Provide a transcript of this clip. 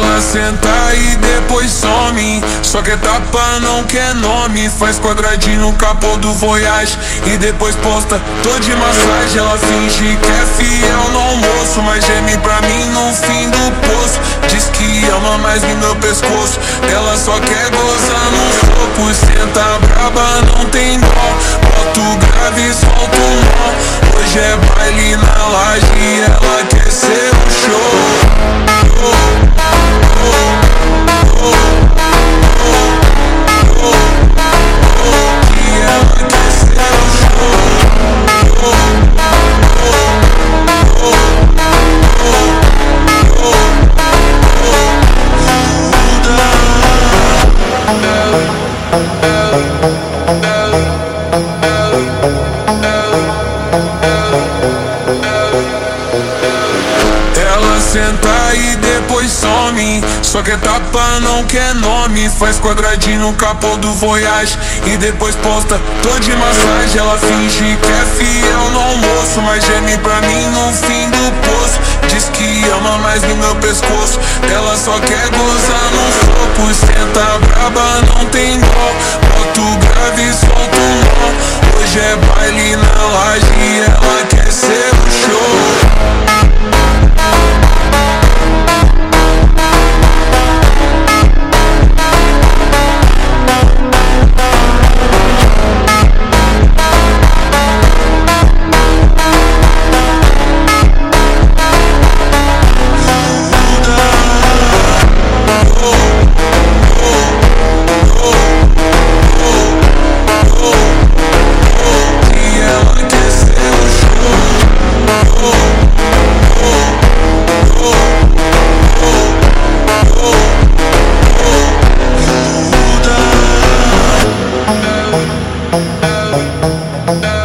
Ela senta e depois some, só quer tapa, não quer nome. Faz quadradinho no capô do Voyage e depois posta tô de massagem. Ela finge que é fiel no almoço, mas geme pra mim no fim do poço. Diz que ama mais no meu pescoço, ela só quer gozar no soco. Senta braba, não tem dó, bota o grave e solta o nó. Hoje é baile na laje e ela quer ser o show. Ela senta e depois some, só quer tapa, não quer nome. Faz quadradinho no capô do Voyage e depois posta tô de massagem. Ela finge que é fiel no almoço, mas geme pra mim no fim do poço. Diz que ama mais no meu pescoço, ela só quer gozar no soco. Senta braba, não tem dó, bota o grave e solta o nó. Hoje é baile na laje e ela quer ser o show. Yeah.